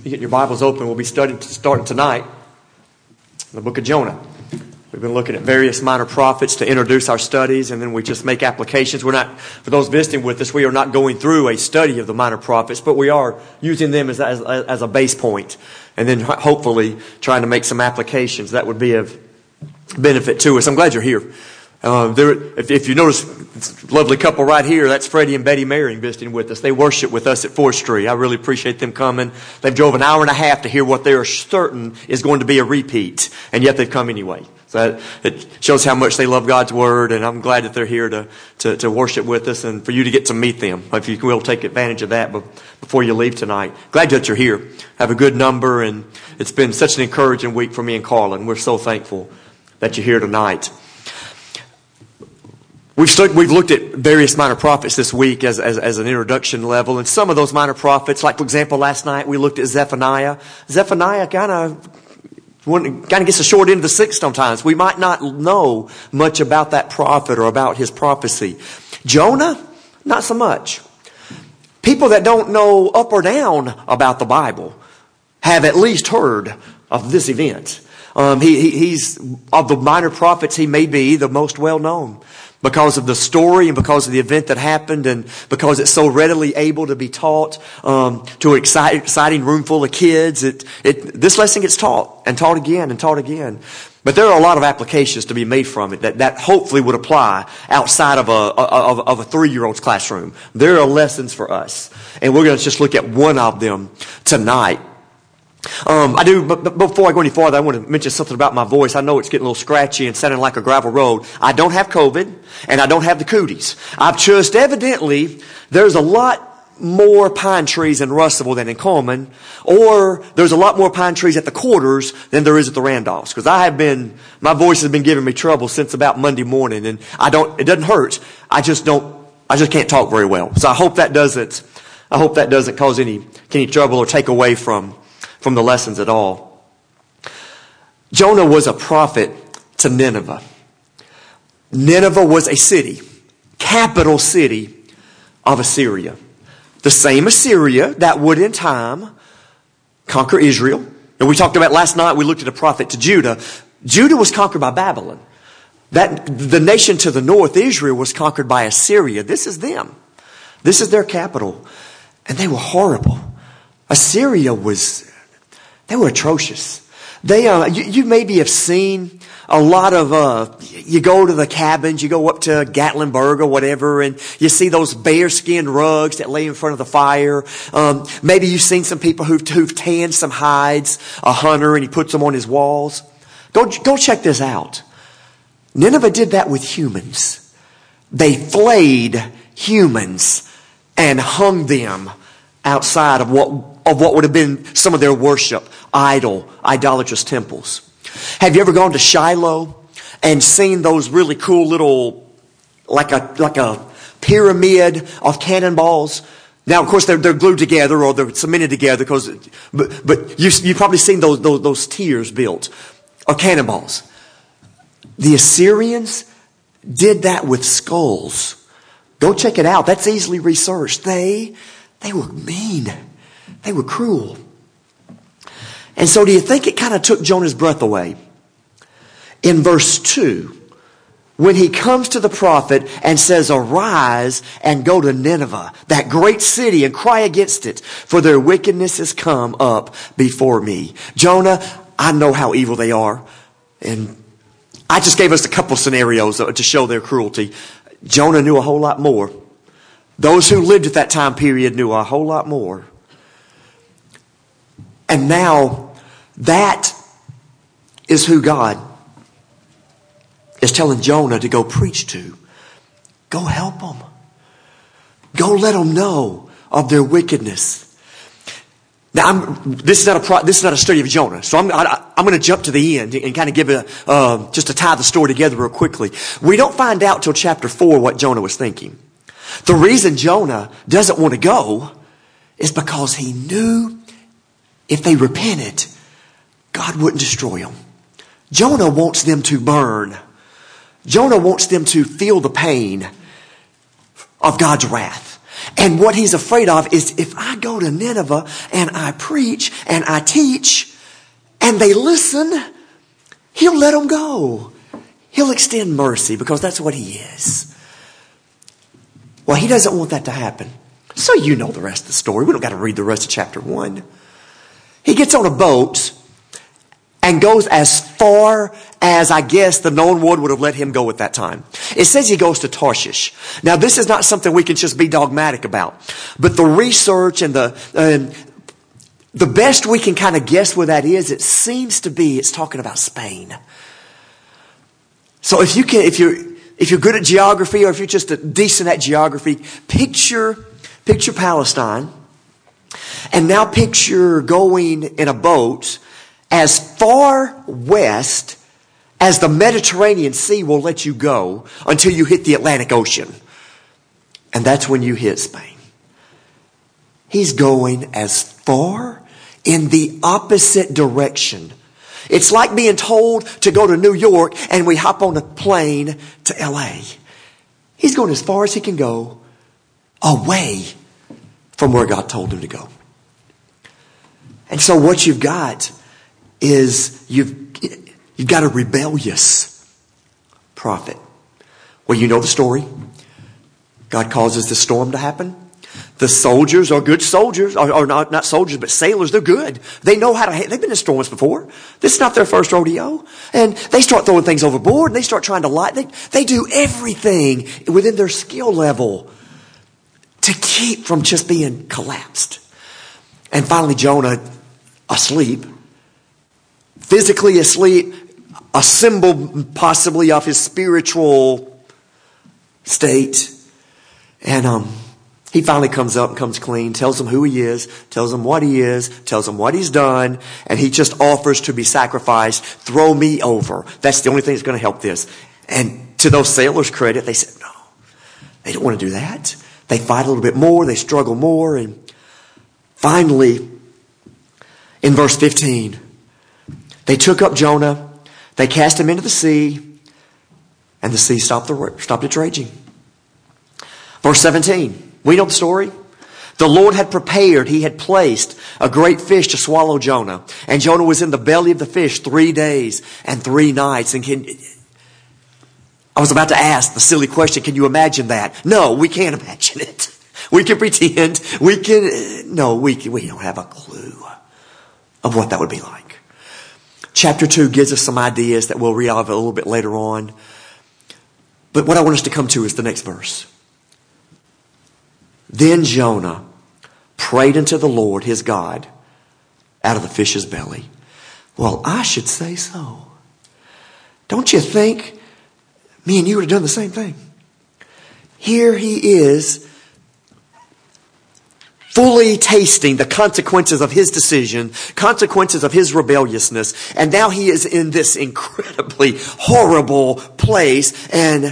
You get your Bibles open. We'll be starting tonight in the book of Jonah. We've been looking at various minor prophets to introduce our studies, and then we just make applications. We're not, for those visiting with us, we are not going through a study of the minor prophets, but we are using them as a base point, and then hopefully trying to make some applications that would be of benefit to us. I'm glad you're here. If you notice, this lovely couple right here, that's Freddie and Betty Maring visiting with us. They worship with us at 4th Street. I really appreciate them coming. They've drove an hour and a half to hear what they are certain is going to be a repeat, and yet they've come anyway. So it shows how much they love God's Word, and I'm glad that they're here to worship with us and for you to get to meet them. If you will, take advantage of that before you leave tonight. Glad that you're here. Have a good number, and it's been such an encouraging week for me and Carla, and we're so thankful that you're here tonight. We've looked at various minor prophets this week as an introduction level, and some of those minor prophets, like for example last night we looked at Zephaniah. Zephaniah kind of gets the short end of the stick sometimes. We might not know much about that prophet or about his prophecy. Jonah, not so much. People that don't know up or down about the Bible have at least heard of this event. He's of the minor prophets, he may be the most well known, because of the story and because of the event that happened and because it's so readily able to be taught to an exciting room full of kids. This lesson gets taught and taught again and taught again. But there are a lot of applications to be made from it that hopefully would apply outside of a 3-year-old's classroom. There are lessons for us, and we're going to just look at one of them tonight. But before I go any farther, I want to mention something about my voice. I know it's getting a little scratchy and sounding like a gravel road. I don't have COVID, and I don't have the cooties. I've just evidently, there's a lot more pine trees in Russellville than in Coleman, or there's a lot more pine trees at the quarters than there is at the Randolphs. Because my voice has been giving me trouble since about Monday morning, and it doesn't hurt. I just can't talk very well. So I hope that doesn't cause any trouble or take away from the lessons at all. Jonah was a prophet to Nineveh. Nineveh was a city, capital city of Assyria. The same Assyria that would in time conquer Israel. And we talked about last night, we looked at a prophet to Judah. Judah was conquered by Babylon. The nation to the north, Israel, was conquered by Assyria. This is them. This is their capital. And they were horrible. Assyria they were atrocious. You maybe have seen a lot of, you go to the cabins, you go up to Gatlinburg or whatever, and you see those bearskin rugs that lay in front of the fire. Maybe you've seen some people who've tanned some hides, a hunter, and he puts them on his walls. Go check this out. Nineveh did that with humans. They flayed humans and hung them outside of what would have been some of their worship, idolatrous temples. Have you ever gone to Shiloh and seen those really cool little, like a pyramid of cannonballs? Now, of course, they're glued together or they're cemented together but you've probably seen those tiers built of cannonballs. The Assyrians did that with skulls. Go check it out. That's easily researched. They were mean. They were cruel. And so do you think it kind of took Jonah's breath away? In verse 2, when he comes to the prophet and says, "Arise and go to Nineveh, that great city, and cry against it, for their wickedness has come up before me." Jonah, I know how evil they are. And I just gave us a couple scenarios to show their cruelty. Jonah knew a whole lot more. Those who lived at that time period knew a whole lot more. And now, that is who God is telling Jonah to go preach to. Go help them. Go let them know of their wickedness. Now, this is not a study of Jonah, so I'm going to jump to the end and kind of give just to tie the story together real quickly. We don't find out till chapter 4 what Jonah was thinking. The reason Jonah doesn't want to go is because he knew if they repented, God wouldn't destroy them. Jonah wants them to burn. Jonah wants them to feel the pain of God's wrath. And what he's afraid of is if I go to Nineveh and I preach and I teach and they listen, he'll let them go. He'll extend mercy because that's what he is. Well, he doesn't want that to happen. So you know the rest of the story. We don't got to read the rest of chapter 1. He gets on a boat and goes as far as I guess the known world would have let him go at that time. It says he goes to Tarshish. Now this is not something we can just be dogmatic about. But the research and the best we can kind of guess where that is, it seems to be it's talking about Spain. So if you're good at geography, or if you're just decent at geography, picture Palestine, and now picture going in a boat as far west as the Mediterranean Sea will let you go until you hit the Atlantic Ocean. And that's when you hit Spain. He's going as far in the opposite direction. It's like being told to go to New York and we hop on a plane to LA. He's going as far as he can go away from where God told him to go. And so what you've got is you've got a rebellious prophet. Well, you know the story. God causes the storm to happen. The soldiers are good soldiers, or not soldiers, but sailors. They're good. They know how to, they've been in storms before. This is not their first rodeo. And they start throwing things overboard and they start trying to light. They do everything within their skill level to keep from just being collapsed. And finally Jonah, asleep, physically asleep, a symbol possibly of his spiritual state. And he finally comes up and comes clean, tells them who he is, tells them what he is, tells them what he's done, and he just offers to be sacrificed. Throw me over. That's the only thing that's going to help this. And to those sailors' credit, they said, no, they don't want to do that. They fight a little bit more, they struggle more, and finally, in verse 15, they took up Jonah, they cast him into the sea, and the sea stopped its raging. Verse 17, we know the story. The Lord had prepared, he had placed a great fish to swallow Jonah. And Jonah was in the belly of the fish 3 days and 3 nights. And I was about to ask the silly question, can you imagine that? No, we can't imagine it. We can pretend, we don't have a clue of what that would be like. Chapter 2 gives us some ideas that we'll read of a little bit later on. But what I want us to come to is the next verse. Then Jonah prayed unto the Lord his God out of the fish's belly. Well, I should say so. Don't you think me and you would have done the same thing? Here he is, fully tasting the consequences of his decision, consequences of his rebelliousness, and now he is in this incredibly horrible place, and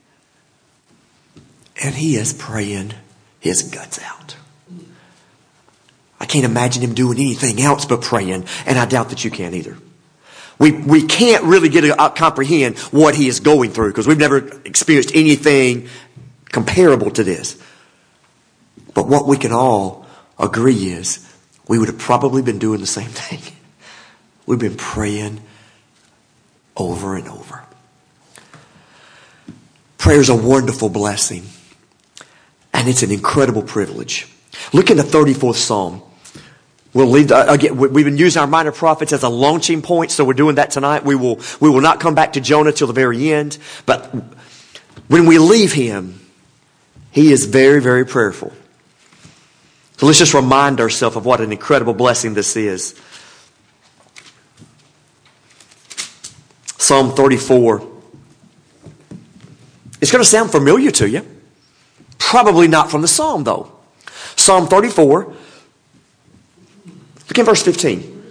he is praying his guts out. I can't imagine him doing anything else but praying, and I doubt that you can either. We can't really comprehend what he is going through because we've never experienced anything comparable to this. But what we can all agree is we would have probably been doing the same thing. We've been praying over and over. Prayer is a wonderful blessing. And it's an incredible privilege. Look in the 34th Psalm. We'll leave again. We've been using our minor prophets as a launching point, so we're doing that tonight. We will not come back to Jonah till the very end. But when we leave him, he is very, very prayerful. So let's just remind ourselves of what an incredible blessing this is. Psalm 34. It's going to sound familiar to you. Probably not from the Psalm, though. Psalm 34. Look at verse 15.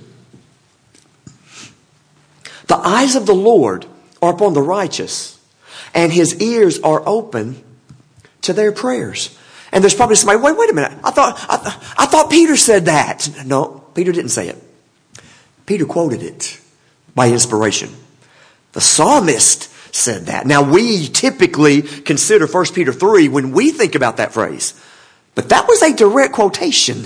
The eyes of the Lord are upon the righteous, and his ears are open to their prayers. And there's probably somebody, wait a minute. I thought Peter said that. No, Peter didn't say it. Peter quoted it by inspiration. The psalmist said that. Now we typically consider 1 Peter 3 when we think about that phrase. But that was a direct quotation.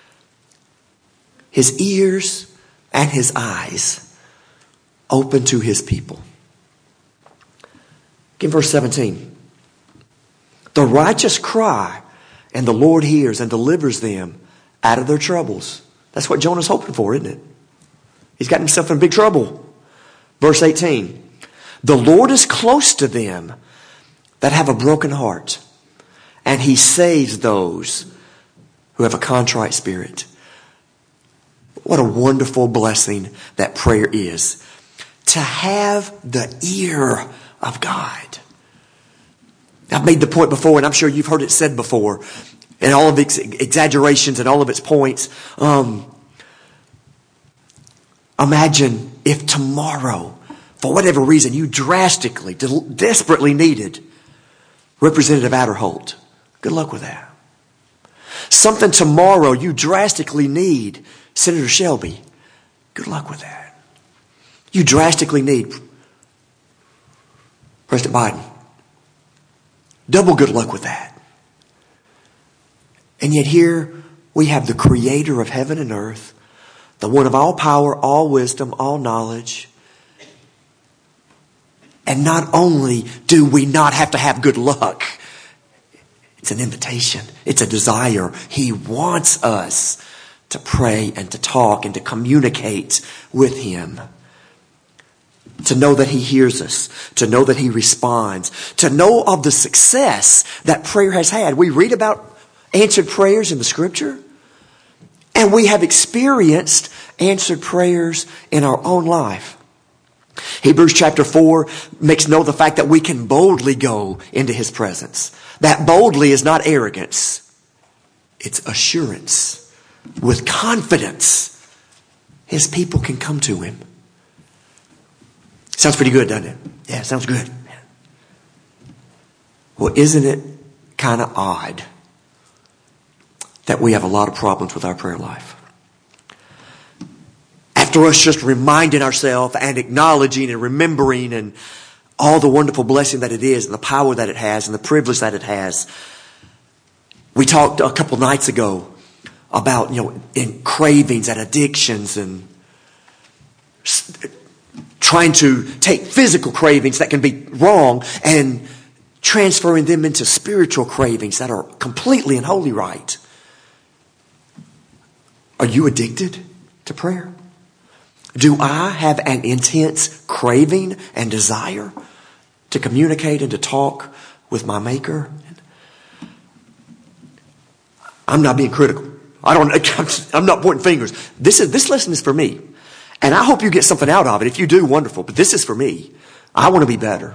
His ears and his eyes open to his people. Look in verse 17. The righteous cry, and the Lord hears and delivers them out of their troubles. That's what Jonah's hoping for, isn't it? He's got himself in big trouble. Verse 18. The Lord is close to them that have a broken heart, and he saves those who have a contrite spirit. What a wonderful blessing that prayer is. To have the ear of God. I've made the point before, and I'm sure you've heard it said before, and all of its exaggerations and all of its points. Imagine if tomorrow, for whatever reason, you drastically, desperately needed Representative Adderholt. Good luck with that. Something tomorrow you drastically need Senator Shelby. Good luck with that. You drastically need President Biden. Double good luck with that. And yet here we have the creator of heaven and earth, the one of all power, all wisdom, all knowledge. And not only do we not have to have good luck, it's an invitation. It's a desire. He wants us to pray and to talk and to communicate with him. To know that he hears us. To know that he responds. To know of the success that prayer has had. We read about answered prayers in the scripture. And we have experienced answered prayers in our own life. Hebrews chapter 4 makes note of the fact that we can boldly go into his presence. That boldly is not arrogance. It's assurance. With confidence, his people can come to him. Sounds pretty good, doesn't it? Yeah, sounds good. Well, isn't it kind of odd that we have a lot of problems with our prayer life? After us just reminding ourselves and acknowledging and remembering and all the wonderful blessing that it is and the power that it has and the privilege that it has. We talked a couple nights ago about, in cravings and addictions and trying to take physical cravings that can be wrong and transferring them into spiritual cravings that are completely and wholly right. Are you addicted to prayer? Do I have an intense craving and desire to communicate and to talk with my Maker? I'm not being critical. I'm not pointing fingers. This lesson is for me. And I hope you get something out of it. If you do, wonderful. But this is for me. I want to be better.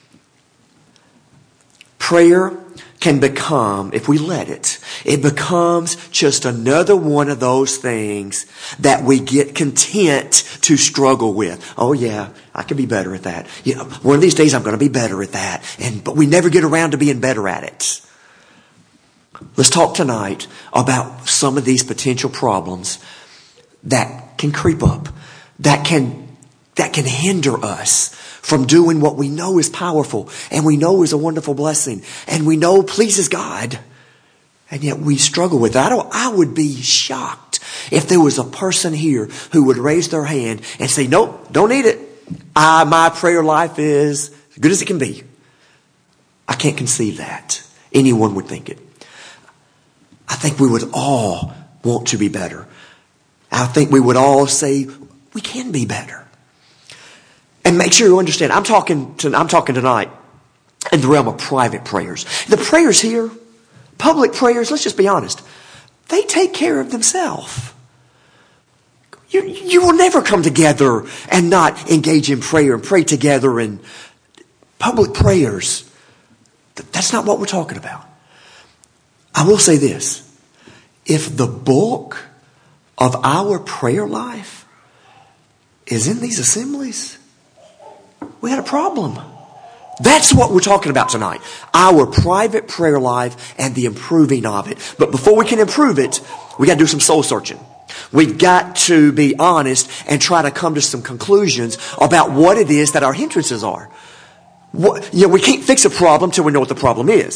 Prayer can become, if we let it becomes just another one of those things that we get content to struggle with. Oh yeah, I can be better at that. One of these days I'm going to be better at that. But we never get around to being better at it. Let's talk tonight about some of these potential problems that can creep up, that can hinder us from doing what we know is powerful and we know is a wonderful blessing and we know pleases God, and yet we struggle with it. I would be shocked if there was a person here who would raise their hand and say, nope, don't need it. My prayer life is as good as it can be. I can't conceive that. Anyone would think it. I think we would all want to be better. I think we would all say we can be better. And make sure you understand, I'm talking tonight in the realm of private prayers. The prayers here, public prayers, let's just be honest, they take care of themselves. You will never come together and not engage in prayer and pray together in public prayers. That's not what we're talking about. I will say this. If the bulk of our prayer life is in these assemblies, we had a problem. That's what we're talking about tonight. Our private prayer life and the improving of it. But before we can improve it, we got to do some soul searching. We've got to be honest and try to come to some conclusions about what it is that our hindrances are. We can't fix a problem till we know what the problem is.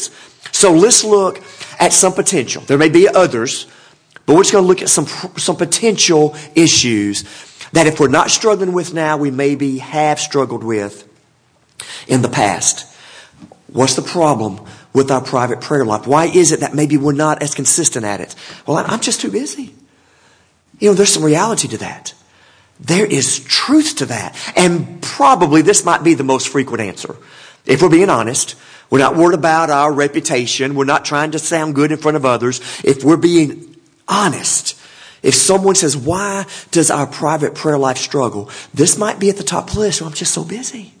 So let's look at some potential. There may be others, but we're just going to look at some potential issues that if we're not struggling with now, we maybe have struggled with in the past. What's the problem with our private prayer life? Why is it that maybe we're not as consistent at it? Well, I'm just too busy. There's some reality to that. There is truth to that. And probably this might be the most frequent answer. If we're being honest, we're not worried about our reputation. We're not trying to sound good in front of others. If we're being honest, if someone says, why does our private prayer life struggle? This might be at the top of the list. Well, I'm just so busy.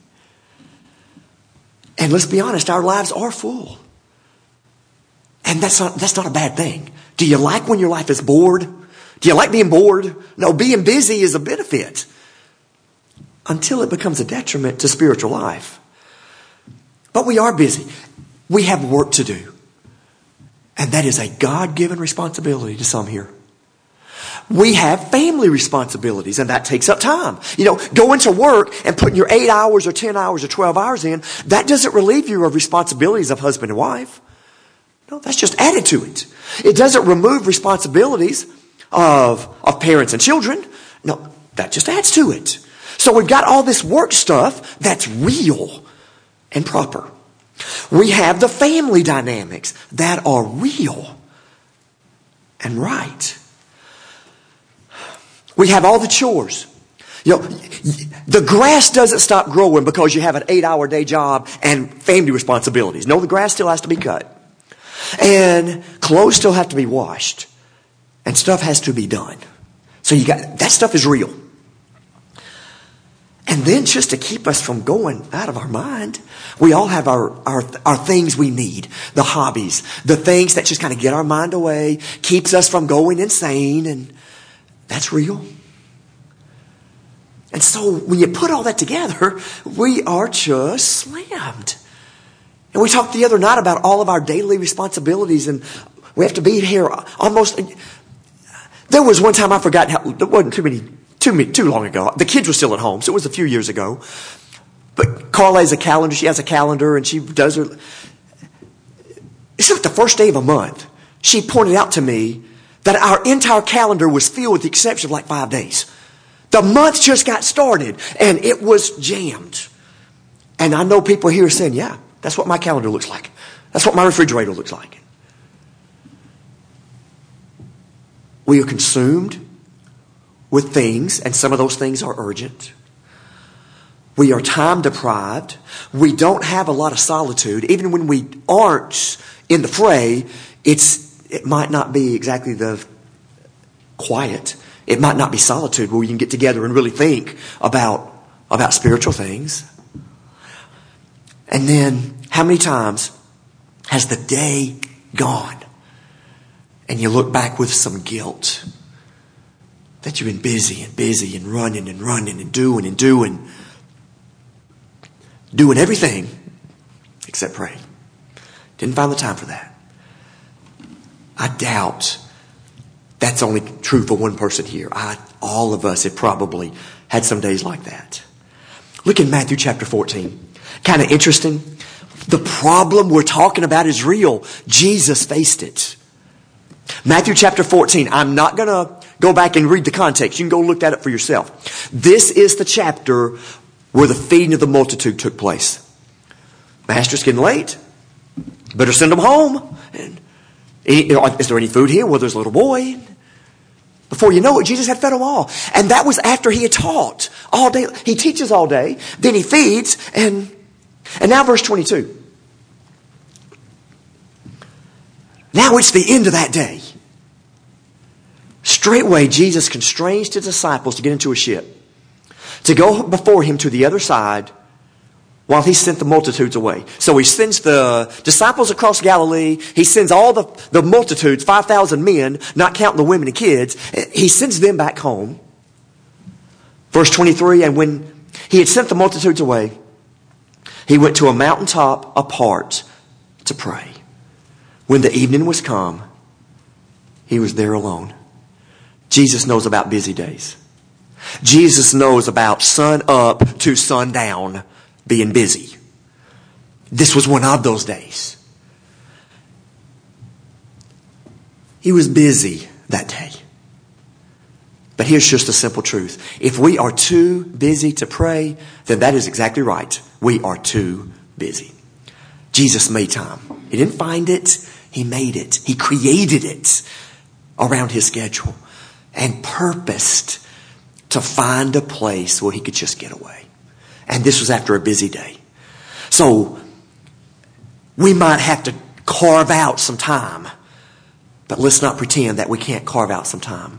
And let's be honest, our lives are full. And that's not a bad thing. Do you like when your life is bored? Do you like being bored? No, being busy is a benefit. Until it becomes a detriment to spiritual life. But we are busy. We have work to do. And that is a God-given responsibility to some here. We have family responsibilities, and that takes up time. Going to work and putting your 8 hours or 10 hours or 12 hours in, that doesn't relieve you of responsibilities of husband and wife. No, that's just added to it. It doesn't remove responsibilities of parents and children. No, that just adds to it. So we've got all this work stuff that's real and proper. We have the family dynamics that are real and right. We have all the chores. The grass doesn't stop growing because you have an 8-hour day job and family responsibilities. No, the grass still has to be cut. And clothes still have to be washed. And stuff has to be done. So that stuff is real. And then just to keep us from going out of our mind, we all have our things we need. The hobbies. The things that just kind of get our mind away. Keeps us from going insane. And that's real. And so when you put all that together, we are just slammed. And we talked the other night about all of our daily responsibilities. And we have to be here almost... There was one time I forgot how... It wasn't too long ago. The kids were still at home, so it was a few years ago. But Carla has a calendar. She has a calendar, and she does her... It's like the first day of a month. She pointed out to me that our entire calendar was filled with the exception of like 5 days. The month just got started, and it was jammed. And I know people here saying, yeah, that's what my calendar looks like. That's what my refrigerator looks like. We are consumed with things, and some of those things are urgent. We are time deprived. We don't have a lot of solitude. Even when we aren't in the fray, it might not be exactly the quiet. It might not be solitude where we can get together and really think about spiritual things. And then, how many times has the day gone and you look back with some guilt that you've been busy and running and doing everything except pray. Didn't find the time for that. I doubt that's only true for one person here. All of us have probably had some days like that. Look in Matthew chapter 14. Kind of interesting. The problem we're talking about is real. Jesus faced it. Matthew chapter 14. I'm not going to go back and read the context. You can go look at it for yourself. This is the chapter where the feeding of the multitude took place. Master's getting late. Better send them home. And, is there any food here? Well, there's a little boy. Before you know it, Jesus had fed them all. And that was after he had taught all day. He teaches all day. Then he feeds. And now verse 22. Now it's the end of that day. Straightway, Jesus constrains his disciples to get into a ship, to go before him to the other side while he sent the multitudes away. So he sends the disciples across Galilee. He sends all the multitudes, 5,000 men, not counting the women and kids. He sends them back home. Verse 23, and when he had sent the multitudes away, he went to a mountaintop apart to pray. When the evening was come, he was there alone. Jesus knows about busy days. Jesus knows about sun up to sundown being busy. This was one of those days. He was busy that day. But here's just the simple truth. If we are too busy to pray, then that is exactly right. We are too busy. Jesus made time. He didn't find it. He made it. He created it around his schedule and purposed to find a place where he could just get away. And this was after a busy day. So we might have to carve out some time. But let's not pretend that we can't carve out some time.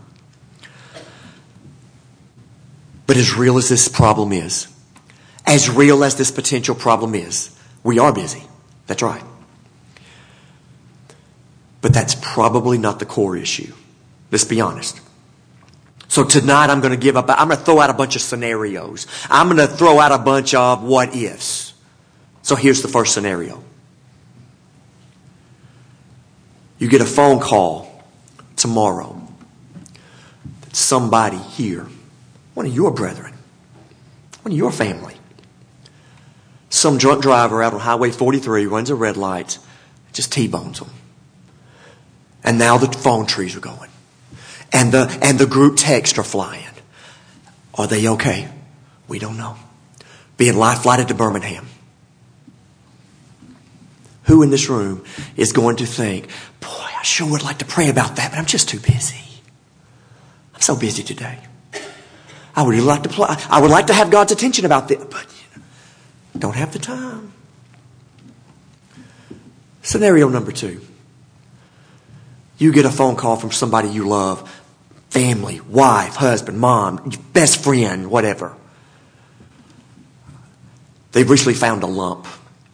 But as real as this problem is, as real as this potential problem is, we are busy. That's right. But that's probably not the core issue. Let's be honest. So tonight I'm going to throw out a bunch of scenarios. I'm going to throw out a bunch of what ifs. So here's the first scenario. You get a phone call tomorrow that somebody here, one of your brethren, one of your family, some drunk driver out on Highway 43 runs a red light, just T-bones them. And now the phone trees are going. And the group texts are flying. Are they okay? We don't know. Being life flighted to Birmingham. Who in this room is going to think, boy, I sure would like to pray about that, but I'm just too busy. I'm so busy today. I would really like to play. I would like to have God's attention about this, but don't have the time. Scenario number 2. You get a phone call from somebody you love, family, wife, husband, mom, best friend, whatever. They've recently found a lump.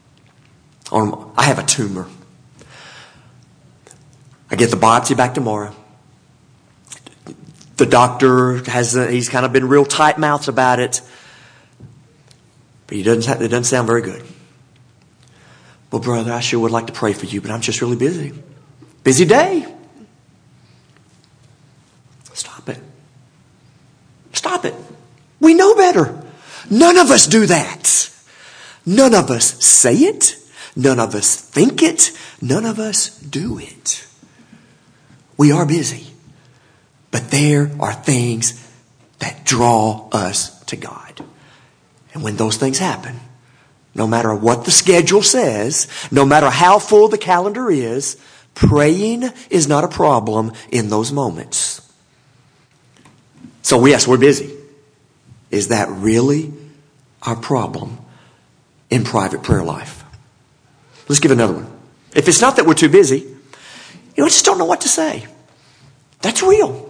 I have a tumor. I get the biopsy back tomorrow. The doctor he's kind of been real tight-mouthed about it. But it doesn't sound very good. Well, brother, I sure would like to pray for you, but I'm just really busy. Busy day. Stop it. Stop it. We know better. None of us do that. None of us say it. None of us think it. None of us do it. We are busy. But there are things that draw us to God. And when those things happen, no matter what the schedule says, no matter how full the calendar is, praying is not a problem in those moments. So yes, we're busy. Is that really our problem in private prayer life? Let's give another one. If it's not that we're too busy, I just don't know what to say. That's real.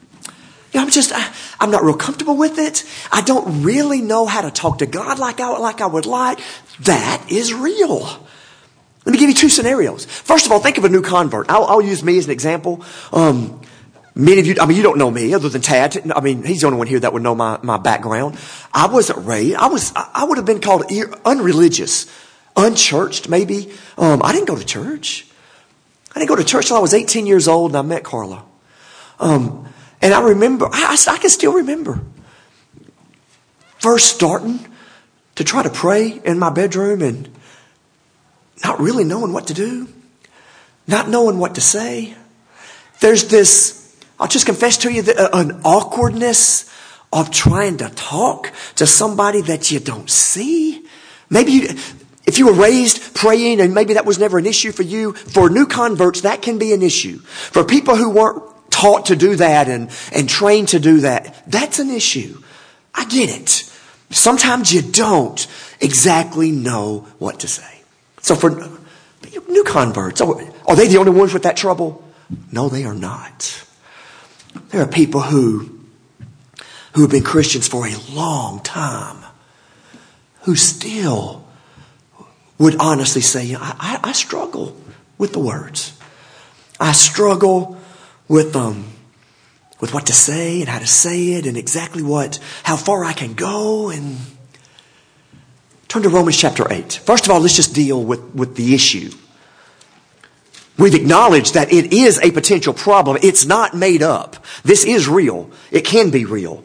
I'm not real comfortable with it. I don't really know how to talk to God like I would like. That is real. Let me give you 2 scenarios. First of all, think of a new convert. I'll use me as an example. Many of you, you don't know me other than Tad. He's the only one here that would know my background. I wasn't raised. I would have been called unreligious, unchurched maybe. I didn't go to church. I didn't go to church till I was 18 years old and I met Carla. And I remember, I can still remember first starting to try to pray in my bedroom and not really knowing what to do, not knowing what to say. There's this, I'll just confess to you, an awkwardness of trying to talk to somebody that you don't see. Maybe if you were raised praying and maybe that was never an issue for you, for new converts, that can be an issue. For people who weren't taught to do that and trained to do that, that's an issue. I get it. Sometimes you don't exactly know what to say. So for new converts, are they the only ones with that trouble? No, they are not. There are people who have been Christians for a long time who still would honestly say, I struggle with the words. I struggle with what to say and how to say it and exactly how far I can go. And turn to Romans chapter 8. First of all, let's just deal with the issue. We've acknowledged that it is a potential problem. It's not made up. This is real. It can be real.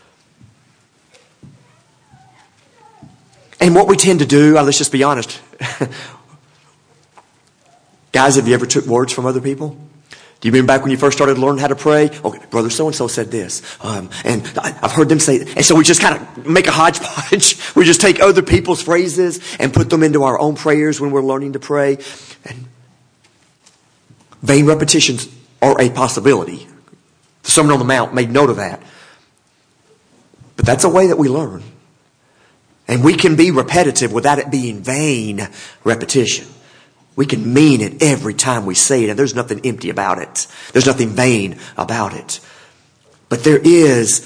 And what we tend to do, let's just be honest. Guys, have you ever took words from other people? Do you remember back when you first started learning how to pray? Okay, brother so-and-so said this. And I've heard them say it. And so we just kind of make a hodgepodge. We just take other people's phrases and put them into our own prayers when we're learning to pray. And vain repetitions are a possibility. The Sermon on the Mount made note of that. But that's a way that we learn. And we can be repetitive without it being vain repetition. We can mean it every time we say it, and there's nothing empty about it. There's nothing vain about it. But there is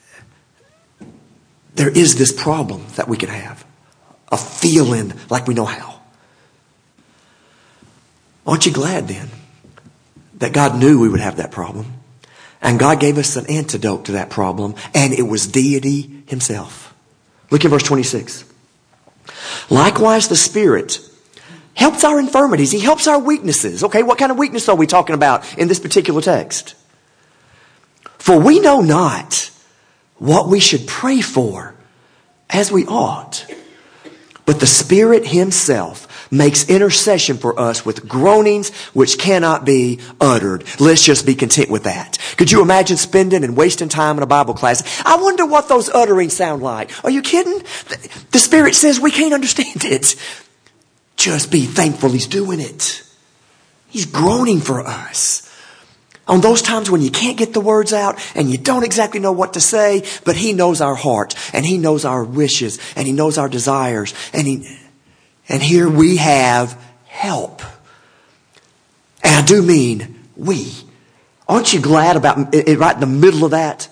this problem that we can have, of feeling like we know how. Aren't you glad then that God knew we would have that problem? And God gave us an antidote to that problem, and it was deity himself. Look at verse 26. Likewise, the Spirit helps our infirmities. He helps our weaknesses. Okay, what kind of weakness are we talking about in this particular text? For we know not what we should pray for as we ought. But the Spirit himself makes intercession for us with groanings which cannot be uttered. Let's just be content with that. Could you imagine spending and wasting time in a Bible class? I wonder what those utterings sound like. Are you kidding? The Spirit says we can't understand it. Just be thankful he's doing it. He's groaning for us. On those times when you can't get the words out and you don't exactly know what to say, but he knows our heart and he knows our wishes and he knows our desires. And here we have help. And I do mean we. Aren't you glad about it right in the middle of that?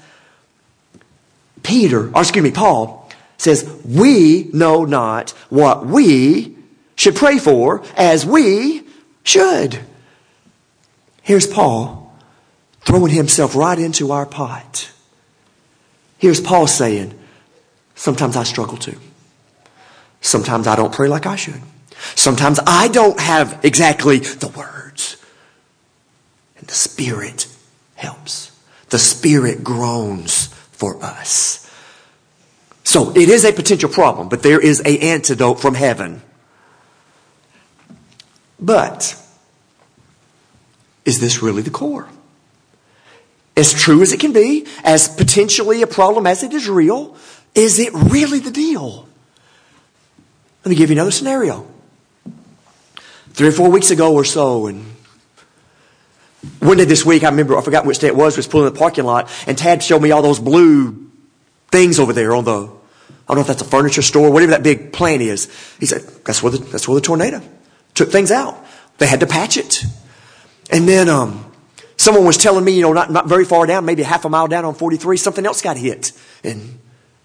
Paul says, we know not what we should pray for as we should. Here's Paul throwing himself right into our pot. Here's Paul saying, sometimes I struggle too. Sometimes I don't pray like I should. Sometimes I don't have exactly the words. And the Spirit helps. The Spirit groans for us. So it is a potential problem, but there is an antidote from heaven. But is this really the core? As true as it can be, as potentially a problem as it is real, is it really the deal? Let me give you another scenario. 3 or 4 weeks ago or so, and one day this week, I forgot which day it was pulling in the parking lot, and Tad showed me all those blue things over there on the, I don't know if that's a furniture store, whatever that big plant is. He said, that's where the tornado took things out. They had to patch it. And then someone was telling me, not very far down, maybe half a mile down on 43, something else got hit. And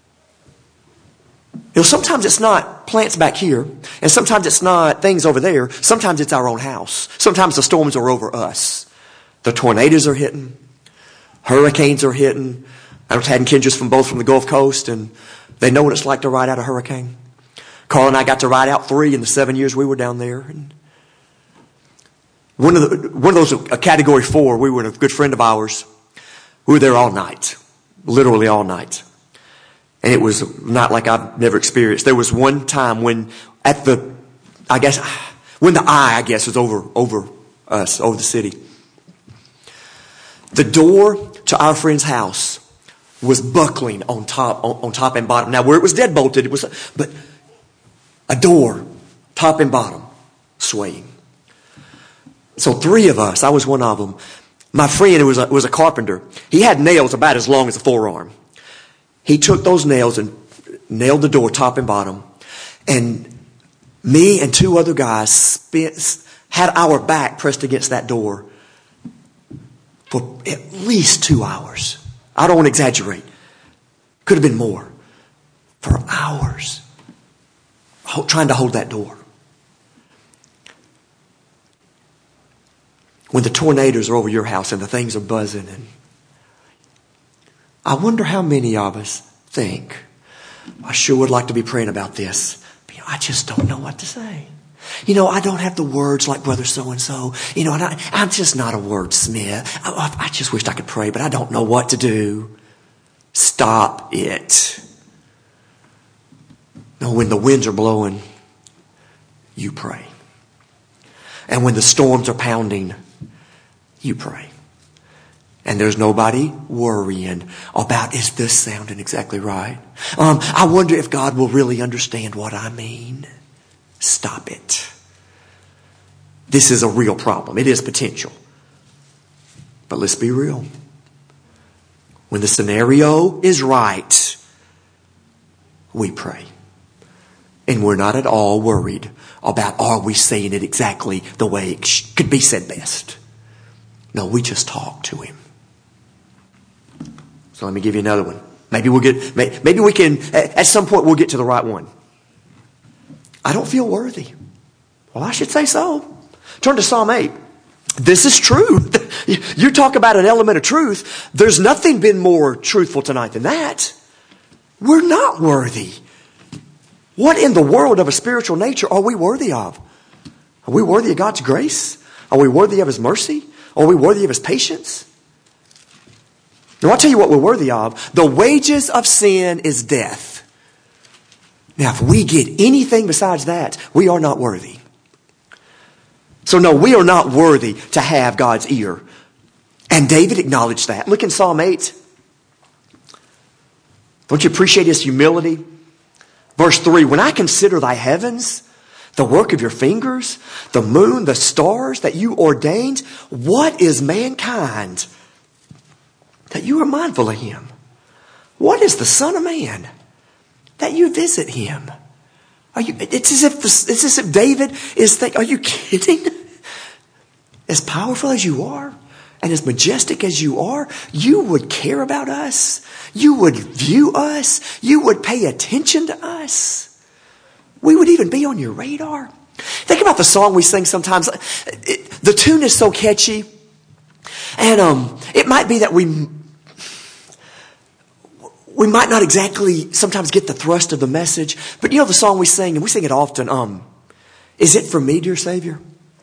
sometimes it's not plants back here, and sometimes it's not things over there. Sometimes it's our own house. Sometimes the storms are over us. The tornadoes are hitting. Hurricanes are hitting. I know Tad and Kendra's both from the Gulf Coast, and they know what it's like to ride out a hurricane. Carl and I got to ride out 3 in the 7 years we were down there. And one of those, a category 4, we were with a good friend of ours. We were there all night, literally all night. And it was not like I've never experienced. There was one time when the eye was over us, over the city. The door to our friend's house was buckling on top and bottom. Now where it was dead bolted, but a door, top and bottom, swaying. So 3 of us, I was one of them. My friend was a carpenter. He had nails about as long as a forearm. He took those nails and nailed the door top and bottom. And me and 2 other guys had our back pressed against that door for at least 2 hours. I don't want to exaggerate. Could have been more. For hours. Trying to hold that door. When the tornadoes are over your house and the things are buzzing, and I wonder how many of us think, I sure would like to be praying about this, but I just don't know what to say. I don't have the words like brother so-and-so. I'm just not a wordsmith. I just wished I could pray, but I don't know what to do. Stop it. No, when the winds are blowing, you pray. And when the storms are pounding, you pray. And there's nobody worrying about, is this sounding exactly right? I wonder if God will really understand what I mean. Stop it. This is a real problem. It is potential. But let's be real. When the scenario is right, we pray. And we're not at all worried about, are we saying it exactly the way it could be said best? No, we just talk to Him. So let me give you another one. Maybe we can, at some point we'll get to the right one. I don't feel worthy. Well, I should say so. Turn to Psalm 8. This is true. You talk about an element of truth. There's nothing been more truthful tonight than that. We're not worthy. What in the world of a spiritual nature are we worthy of? Are we worthy of God's grace? Are we worthy of His mercy? Are we worthy of His patience? Now, I'll tell you what we're worthy of. The wages of sin is death. Now, if we get anything besides that, we are not worthy. So no, we are not worthy to have God's ear. And David acknowledged that. Look in Psalm 8. Don't you appreciate his humility? Verse 3, when I consider thy heavens, the work of your fingers, the moon, the stars that you ordained, what is mankind that you are mindful of him? What is the Son of Man that you visit him? It's as if David is thinking, are you kidding? As powerful as you are and as majestic as you are, you would care about us. You would view us. You would pay attention to us. We would even be on your radar. Think about the song we sing sometimes. The tune is so catchy. And it might be that we might not exactly sometimes get the thrust of the message. But you know the song we sing, and we sing it often. Is it for me, dear Savior?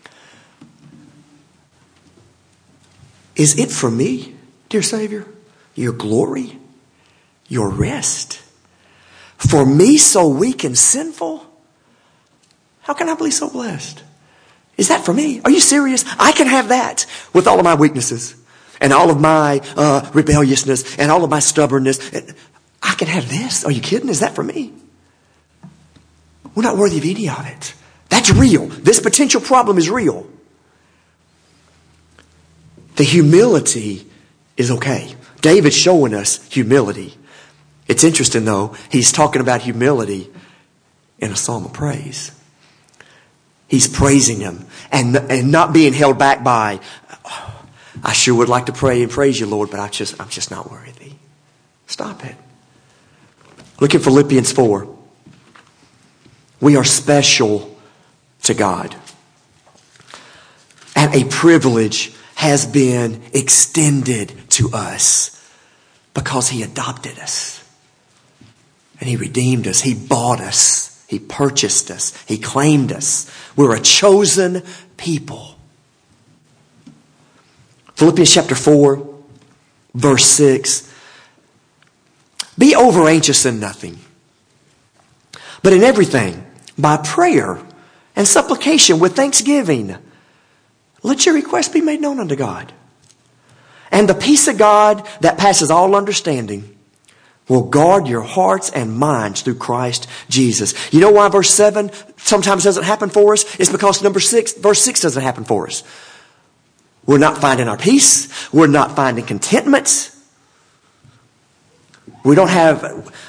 Is it for me, dear Savior? Your glory? Your rest? For me so weak and sinful? How can I be so blessed? Is that for me? Are you serious? I can have that with all of my weaknesses and all of my rebelliousness and all of my stubbornness. I can have this. Are you kidding? Is that for me? We're not worthy of any of it. That's real. This potential problem is real. The humility is okay. David's showing us humility. It's interesting though, he's talking about humility in a psalm of praise. He's praising him and not being held back by, oh, I sure would like to pray and praise you, Lord, but I'm just not worthy. Stop it. Look at Philippians 4. We are special to God. And a privilege has been extended to us because He adopted us. And He redeemed us. He bought us. He purchased us. He claimed us. We're a chosen people. Philippians chapter 4, verse 6. Be over anxious in nothing, but in everything, by prayer and supplication with thanksgiving, let your requests be made known unto God. And the peace of God that passes all understanding will guard your hearts and minds through Christ Jesus. You know why verse 7 sometimes doesn't happen for us? It's because verse 6 doesn't happen for us. We're not finding our peace. We're not finding contentment. We don't have,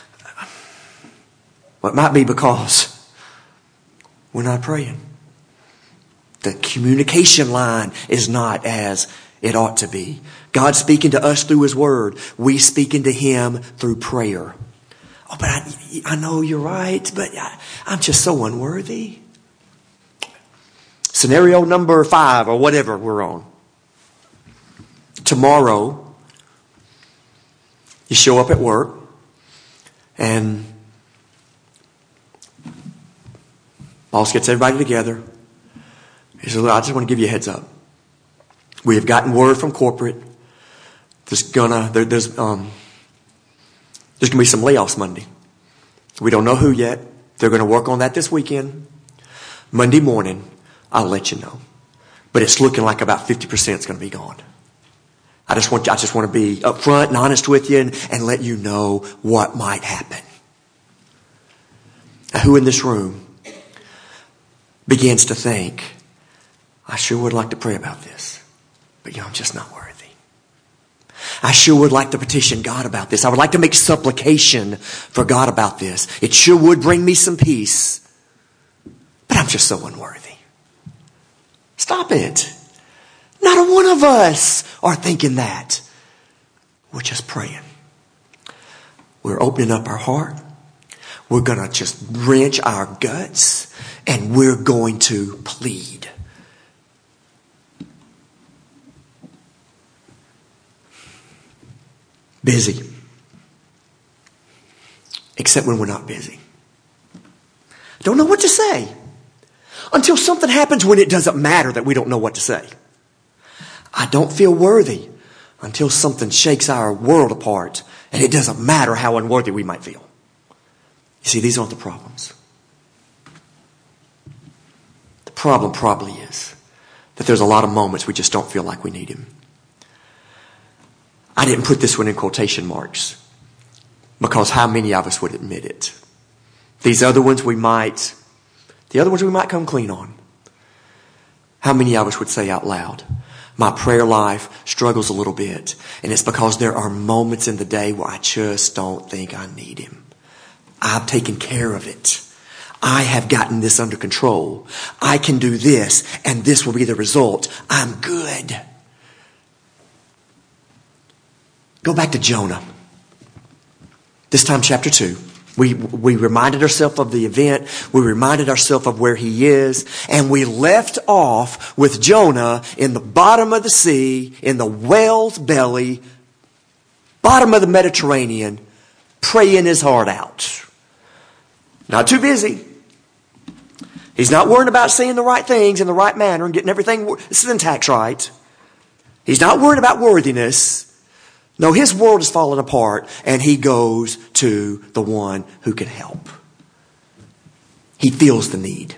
well, it might be because we're not praying. The communication line is not as it ought to be. God speaking to us through His Word. We speaking to Him through prayer. Oh, but I know you're right, but I'm just so unworthy. Scenario number 5 or whatever we're on. Tomorrow, you show up at work and boss gets everybody together. He says, I just want to give you a heads up. We have gotten word from corporate. There's gonna be some layoffs Monday. We don't know who yet. They're going to work on that this weekend. Monday morning, I'll let you know. but it's looking like about 50% is going to be gone. I just want to be upfront and honest with you and let you know what might happen. Now, who in this room begins to think, I sure would like to pray about this, but I'm just not worthy. I sure would like to petition God about this. I would like to make supplication for God about this. It sure would bring me some peace, but I'm just so unworthy. Stop it. Not a one of us are thinking that. We're just praying. We're opening up our heart. We're going to just wrench our guts and we're going to plead. Busy. Except when we're not busy. Don't know what to say. Until something happens when it doesn't matter that we don't know what to say. I don't feel worthy until something shakes our world apart and it doesn't matter how unworthy we might feel. You see, these aren't the problems. The problem probably is that there's a lot of moments we just don't feel like we need Him. I didn't put this one in quotation marks because how many of us would admit it? The other ones we might come clean on. How many of us would say out loud, my prayer life struggles a little bit, and it's because there are moments in the day where I just don't think I need Him. I've taken care of it. I have gotten this under control. I can do this, and this will be the result. I'm good. Go back to Jonah. This time, chapter 2. We reminded ourselves of the event. We reminded ourselves of where he is. And we left off with Jonah in the bottom of the sea, in the whale's belly, bottom of the Mediterranean, praying his heart out. Not too busy. He's not worrying about saying the right things in the right manner and getting everything syntax right. He's not worried about worthiness. No, his world is falling apart and he goes to the one who can help. He feels the need.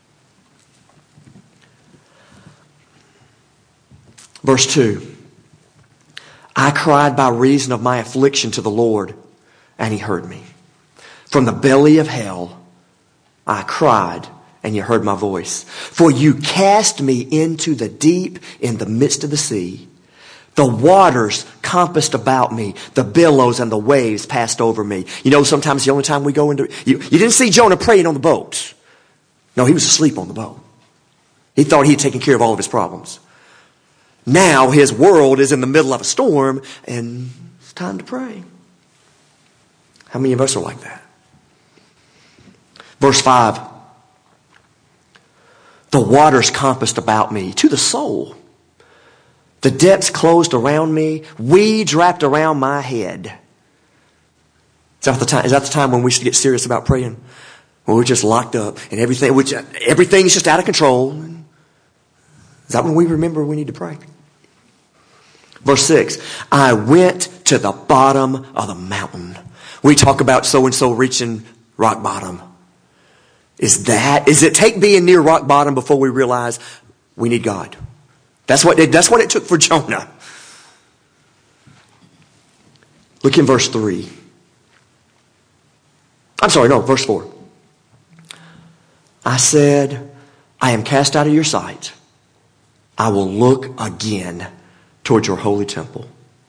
Verse 2. I cried by reason of my affliction to the Lord, and He heard me. From the belly of hell I cried, and You heard my voice. For You cast me into the deep in the midst of the sea. The waters compassed about me. The billows and the waves passed over me. You know, sometimes the only time we go into... You didn't see Jonah praying on the boat. No, he was asleep on the boat. He thought he had taken care of all of his problems. Now his world is in the middle of a storm and it's time to pray. How many of us are like that? Verse 5. The waters compassed about me to the soul. The depths closed around me. Weeds wrapped around my head. Is that the time when we should get serious about praying? When we're just locked up and everything's just out of control. Is that when we remember we need to pray? Verse 6. I went to the bottom of the mountain. We talk about so-and-so reaching rock bottom. Is it take being near rock bottom before we realize we need God? That's what it took for Jonah. Look in verse 3. Verse 4. I said, I am cast out of Your sight. I will look again toward Your holy temple.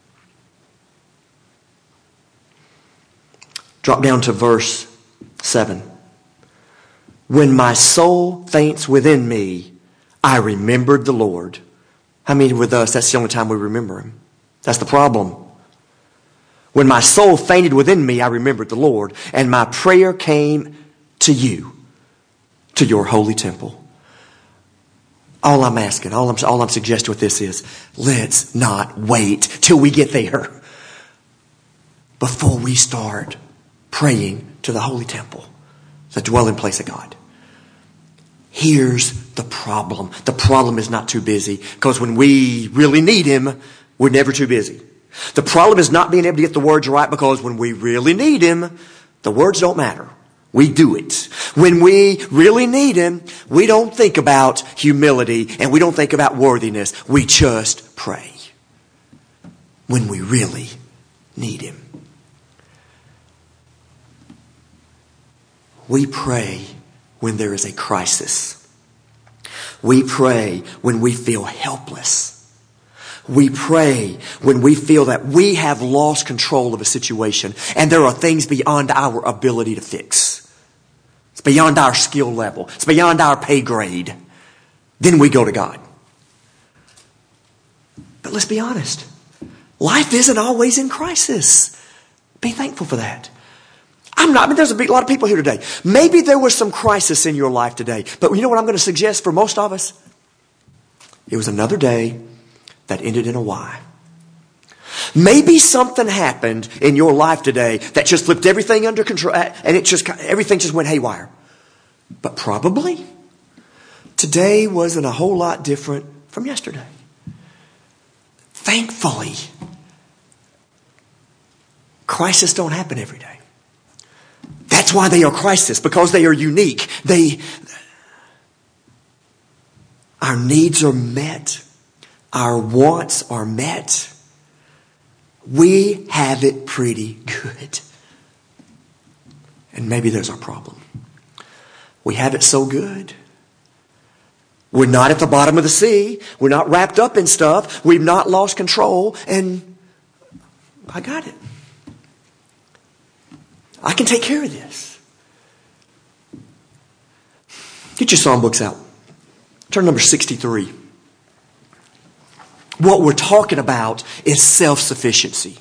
Drop down to verse 7. When my soul faints within me, I remembered the Lord. How many with us, that's the only time we remember Him? That's the problem. When my soul fainted within me, I remembered the Lord, and my prayer came to You, to Your holy temple. All I'm asking, all I'm suggesting with this is, let's not wait till we get there before we start praying to the holy temple, the dwelling place of God. Here's the problem. The problem is not too busy, because when we really need Him, we're never too busy. The problem is not being able to get the words right, because when we really need Him, the words don't matter. We do it. When we really need Him, we don't think about humility and we don't think about worthiness. We just pray when we really need Him. We pray when there is a crisis. We pray when we feel helpless. We pray when we feel that we have lost control of a situation and there are things beyond our ability to fix. It's beyond our skill level. It's beyond our pay grade. Then we go to God. But let's be honest. Life isn't always in crisis. Be thankful for that. There's a lot of people here today. Maybe there was some crisis in your life today. But you know what I'm going to suggest for most of us? It was another day that ended in a Y. Maybe something happened in your life today that just flipped everything under control and everything just went haywire. But probably today wasn't a whole lot different from yesterday. Thankfully, crises don't happen every day. That's why they are crisis, because they are unique. Our needs are met. Our wants are met. We have it pretty good. And maybe there's our problem. We have it so good. We're not at the bottom of the sea. We're not wrapped up in stuff. We've not lost control. And I got it. I can take care of this. Get your songbooks out. Turn to number 63. What we're talking about is self-sufficiency.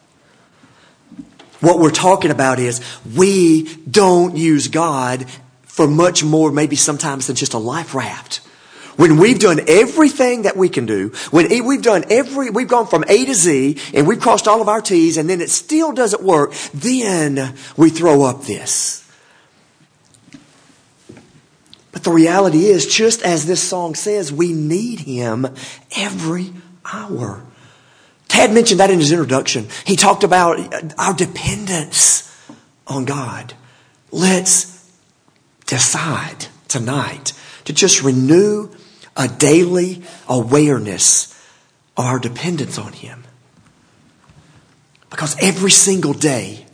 What we're talking about is we don't use God for much more, maybe sometimes, than just a life raft. When we've done everything that we can do, when we've gone from A to Z and we've crossed all of our T's and then it still doesn't work, then we throw up this. But the reality is, just as this song says, we need Him every hour. Tad mentioned that in his introduction. He talked about our dependence on God. Let's decide tonight to just renew a daily awareness of our dependence on Him. Because every single day,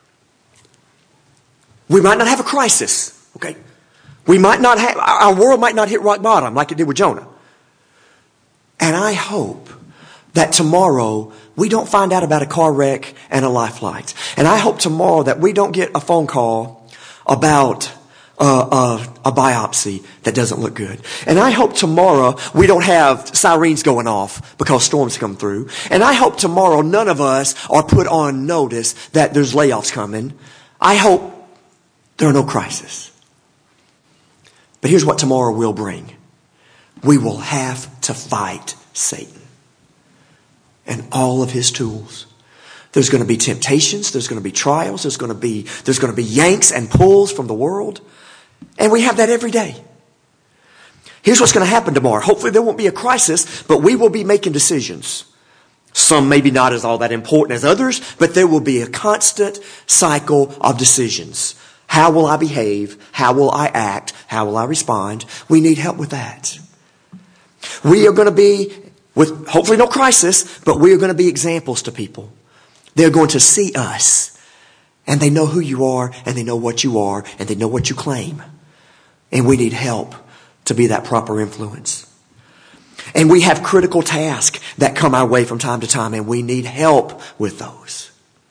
we might not have a crisis, okay? Our world might not hit rock bottom like it did with Jonah. And I hope that tomorrow we don't find out about a car wreck and a lifeline. And I hope tomorrow that we don't get a phone call about a biopsy that doesn't look good. And I hope tomorrow we don't have sirens going off because storms come through. And I hope tomorrow none of us are put on notice that there's layoffs coming. I hope there are no crises. But here's what tomorrow will bring. We will have to fight Satan and all of his tools. There's going to be temptations. There's going to be trials. There's going to be yanks and pulls from the world. And we have that every day. Here's what's going to happen tomorrow. Hopefully there won't be a crisis, but we will be making decisions. Some maybe not as all that important as others, but there will be a constant cycle of decisions. How will I behave? How will I act? How will I respond? We need help with that. We are going to be, with hopefully no crisis, but we are going to be examples to people. They're going to see us. And they know who you are, and they know what you are, and they know what you claim. And we need help to be that proper influence. And we have critical tasks that come our way from time to time, and we need help with those.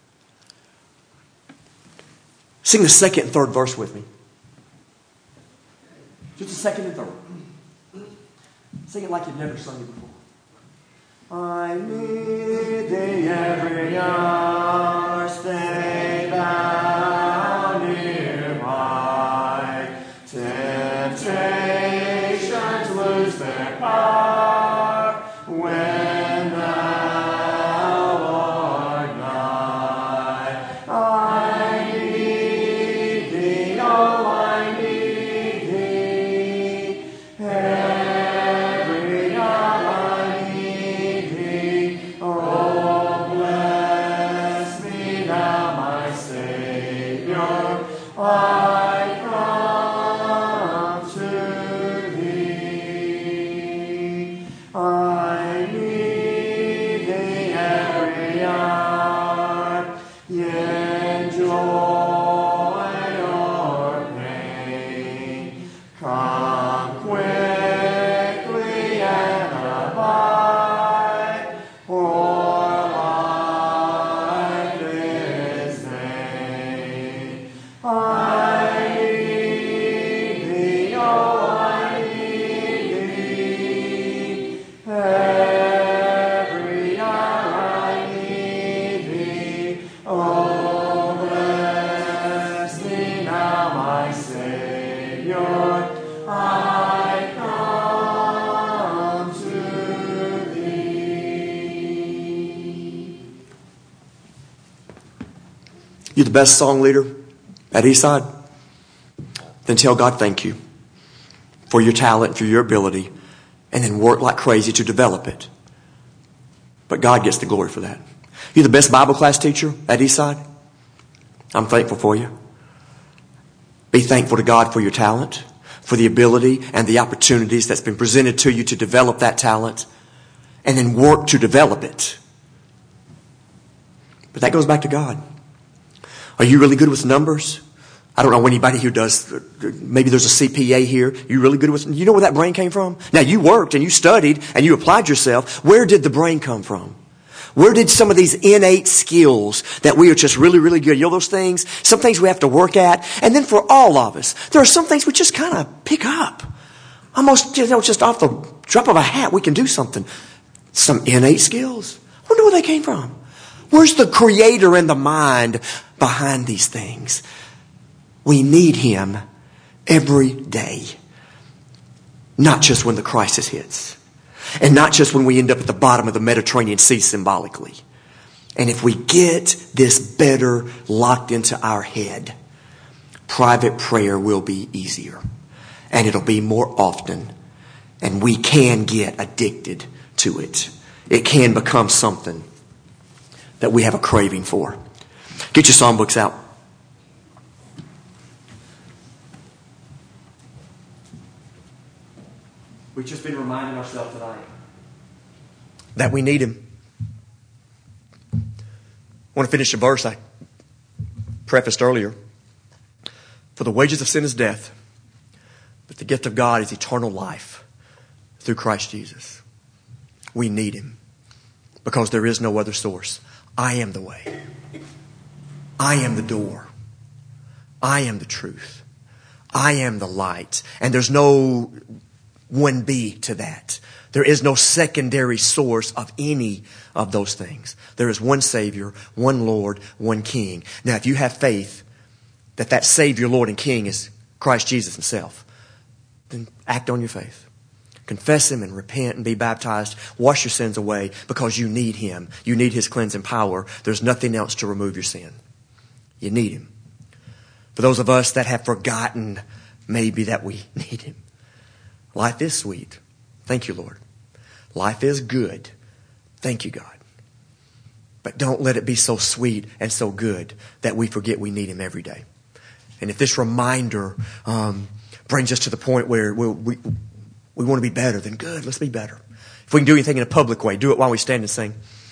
Sing the second and third verse with me. Just the second and third. Sing it like you've never sung it before. I need thee every hour, stay thou nearby. Temptations lose their power when thou art nigh. I need thee, oh, I need thee. Every hour I need thee. Oh, bless me now, my I need thee every hour, yet joy or pain. Come quickly and abide, for life is vain. I need thee, oh, I need thee. Every hour I need thee. Oh, bless me now, my Savior. I come to thee. You're the best song leader at Eastside? Then tell God thank you for your talent, for your ability, and then work like crazy to develop it. But God gets the glory for that. You're the best Bible class teacher at Eastside? I'm thankful for you. Be thankful to God for your talent, for the ability and the opportunities that's been presented to you to develop that talent, and then work to develop it. But that goes back to God. Are you really good with numbers? I don't know anybody who does. Maybe there's a CPA here. You really good with, you know where that brain came from? Now you worked and you studied and you applied yourself. Where did the brain come from? Where did some of these innate skills that we are just really, really good? You know those things? Some things we have to work at. And then for all of us, there are some things we just kind of pick up. Almost, just off the drop of a hat, we can do something. Some innate skills. I wonder where they came from. Where's the creator and the mind behind these things? We need him every day. Not just when the crisis hits. And not just when we end up at the bottom of the Mediterranean Sea symbolically. And if we get this better locked into our head, private prayer will be easier. And it'll be more often. And we can get addicted to it. It can become something that we have a craving for. Get your songbooks out. We've just been reminding ourselves tonight that we need him. I want to finish a verse I prefaced earlier. For the wages of sin is death, but the gift of God is eternal life through Christ Jesus. We need him because there is no other source. I am the way. I am the door. I am the truth. I am the light. And there's no 1B to that. There is no secondary source of any of those things. There is one Savior, one Lord, one King. Now, if you have faith that that Savior, Lord, and King is Christ Jesus himself, then act on your faith. Confess him and repent and be baptized. Wash your sins away because you need him. You need his cleansing power. There's nothing else to remove your sin. You need him. For those of us that have forgotten maybe that we need him. Life is sweet. Thank you, Lord. Life is good. Thank you, God. But don't let it be so sweet and so good that we forget we need him every day. And if this reminder brings us to the point where we want to be better, then good, let's be better. If we can do anything in a public way, do it while we stand and sing.